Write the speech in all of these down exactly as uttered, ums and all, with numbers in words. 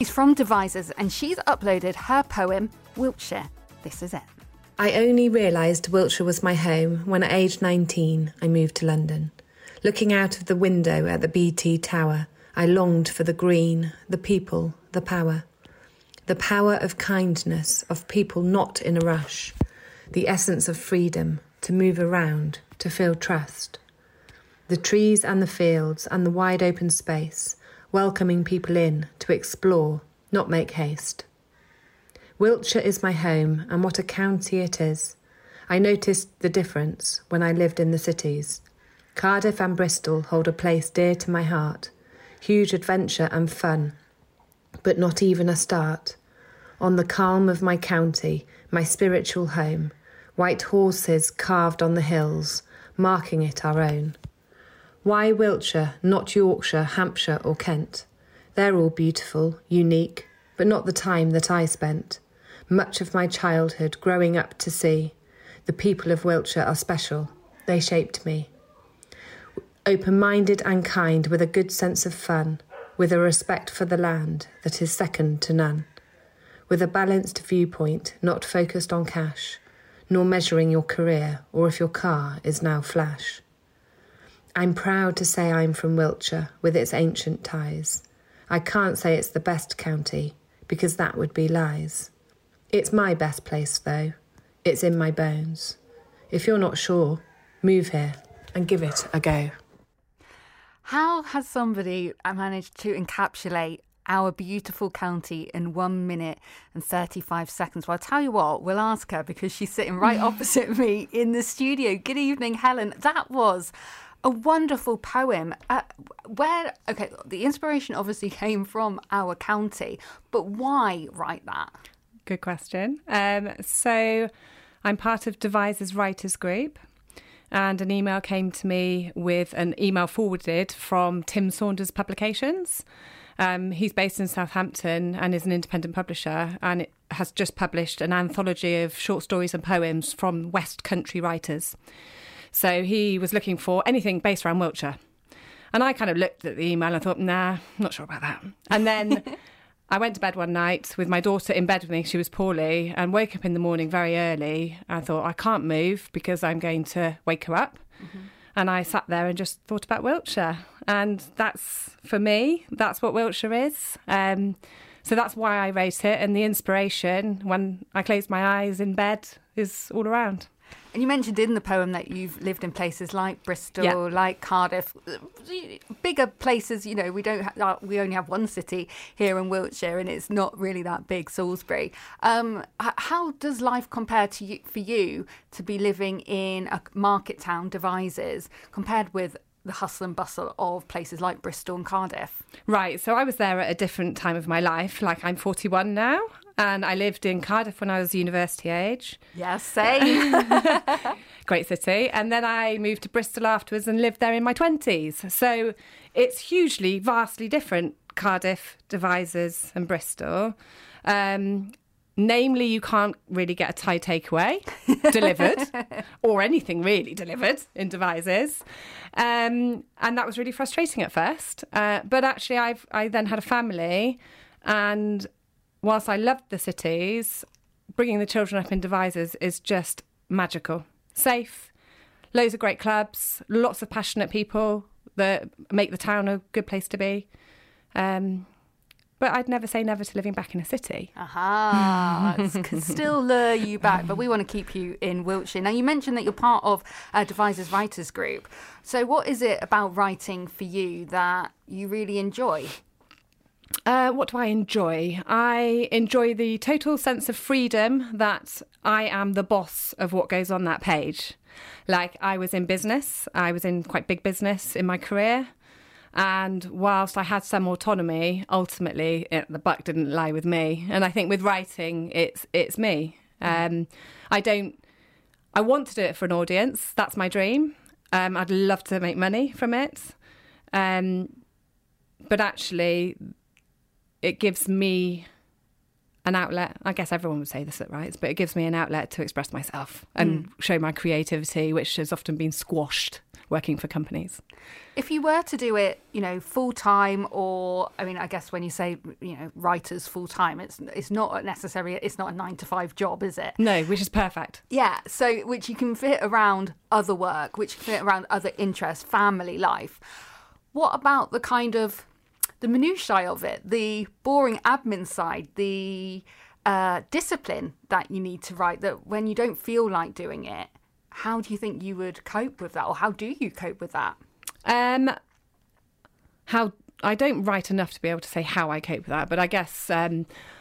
She's from Devizes and she's uploaded her poem, Wiltshire. This is it. I only realised Wiltshire was my home when at age nineteen I moved to London. Looking out of the window at the B T Tower, I longed for the green, the people, the power. The power of kindness, of people not in a rush. The essence of freedom, to move around, to feel trust. The trees and the fields and the wide open space, welcoming people in to explore, not make haste. Wiltshire is my home, and what a county it is. I noticed the difference when I lived in the cities. Cardiff and Bristol hold a place dear to my heart. Huge adventure and fun, but not even a start. On the calm of my county, my spiritual home, white horses carved on the hills, marking it our own. Why Wiltshire, not Yorkshire, Hampshire or Kent? They're all beautiful, unique, but not the time that I spent. Much of my childhood growing up to see. The people of Wiltshire are special. They shaped me. Open-minded and kind, with a good sense of fun, with a respect for the land that is second to none. With a balanced viewpoint, not focused on cash, nor measuring your career or if your car is now flash. I'm proud to say I'm from Wiltshire, with its ancient ties. I can't say it's the best county, because that would be lies. It's my best place, though. It's in my bones. If you're not sure, move here and give it a go. How has somebody managed to encapsulate our beautiful county in one minute and thirty-five seconds? Well, I'll tell you what, we'll ask her because she's sitting right opposite me in the studio. Good evening, Helen. That was a wonderful poem. Uh, where, okay, the inspiration obviously came from our county, but why write that? Good question. Um, so I'm part of Devizes Writers Group, and an email came to me with an email forwarded from Tim Saunders Publications. Um, he's based in Southampton and is an independent publisher, and it has just published an anthology of short stories and poems from West Country writers. So he was looking for anything based around Wiltshire. And I kind of looked at the email and I thought, nah, not sure about that. And then I went to bed one night with my daughter in bed with me. She was poorly, and woke up in the morning very early. I thought, I can't move because I'm going to wake her up. Mm-hmm. And I sat there and just thought about Wiltshire. And that's, for me, that's what Wiltshire is. Um, so that's why I wrote it. And the inspiration, when I close my eyes in bed, is all around. And you mentioned in the poem that you've lived in places like Bristol, yeah. like Cardiff, bigger places. You know, we don't ha- we only have one city here in Wiltshire, and it's not really that big, Salisbury. Um, how does life compare to you, for you to be living in a market town, Devizes, compared with the hustle and bustle of places like Bristol and Cardiff? Right, so I was there at a different time of my life. Like, I'm forty-one now, and I lived in Cardiff when I was university age. Yes, same. Great city. And then I moved to Bristol afterwards and lived there in my twenties. So it's hugely, vastly different, Cardiff, Devizes and Bristol. Um, namely, you can't really get a Thai takeaway delivered, or anything really delivered in Devizes. Um, and that was really frustrating at first. Uh, but actually, I've I then had a family, and whilst I loved the cities, bringing the children up in Devizes is just magical. Safe, loads of great clubs, lots of passionate people that make the town a good place to be. Um, but I'd never say never to living back in a city. Aha, it can still lure you back, but we want to keep you in Wiltshire. Now, you mentioned that you're part of uh, Devizes Writers Group. So what is it about writing for you that you really enjoy? Uh, what do I enjoy? I enjoy the total sense of freedom that I am the boss of what goes on that page. Like, I was in business, I was in quite big business in my career. And whilst I had some autonomy, ultimately it, the buck didn't lie with me. And I think with writing, it's it's me. Um, I don't. I want to do it for an audience. That's my dream. Um, I'd love to make money from it. Um, but actually, it gives me an outlet. I guess everyone would say this at Rights, but it gives me an outlet to express myself and mm. show my creativity, which has often been squashed working for companies. If you were to do it, you know, full time, or I mean, I guess when you say, you know, writers full time, it's it's not necessarily it's not a nine to five job, is it? No, which is perfect. Yeah, so which you can fit around other work, which you can fit around other interests, family life. What about the kind of the minutiae of it, the boring admin side, the uh, discipline that you need to write? That when you don't feel like doing it, how do you think you would cope with that, or how do you cope with that? Um, how I don't write enough to be able to say how I cope with that, but I guess um,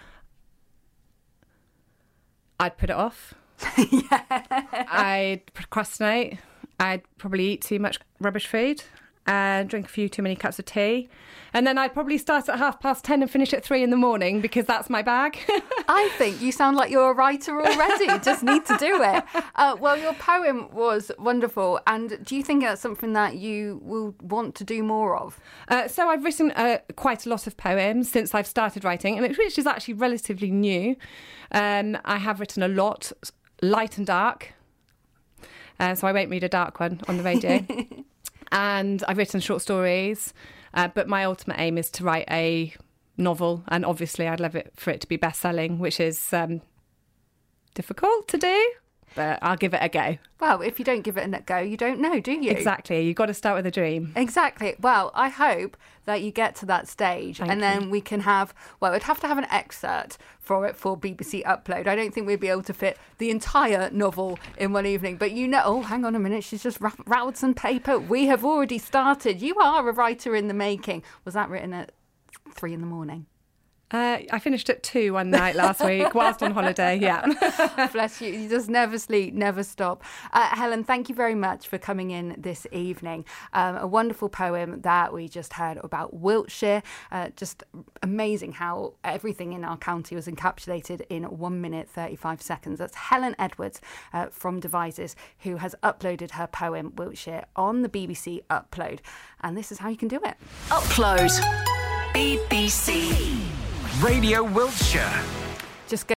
I'd put it off. Yeah. I'd procrastinate. I'd probably eat too much rubbish food and drink a few too many cups of tea. And then I'd probably start at half past ten and finish at three in the morning because that's my bag. I think you sound like you're a writer already. Just need to do it. Uh, well, your poem was wonderful. And do you think that's something that you will want to do more of? Uh, so I've written uh, quite a lot of poems since I've started writing, and which is actually relatively new. Um, I have written a lot, light and dark. Uh, so I won't read a dark one on the radio. And I've written short stories, uh, but my ultimate aim is to write a novel, and obviously I'd love it for it to be best-selling, which is um, difficult to do, but I'll give it a go. Well, if you don't give it a go, you don't know, do you? Exactly. You've got to start with a dream. Exactly. Well, I hope that you get to that stage. Thank and you. then we can have, well, we'd have to have an excerpt for it for B B C Upload. I don't think we'd be able to fit the entire novel in one evening. But you know, oh, hang on a minute, she's just ra- rattled some paper. We have already started. You are a writer in the making. Was that written at three in the morning? Uh, I finished at two one night last week whilst on holiday, yeah. Bless you. You just never sleep, never stop. Uh, Helen, thank you very much for coming in this evening. Um, a wonderful poem that we just heard about Wiltshire. Uh, just amazing how everything in our county was encapsulated in one minute, thirty-five seconds. That's Helen Edwards uh, from Devices, who has uploaded her poem Wiltshire on the B B C Upload. And this is how you can do it. Upload. B B C Radio Wiltshire. Just go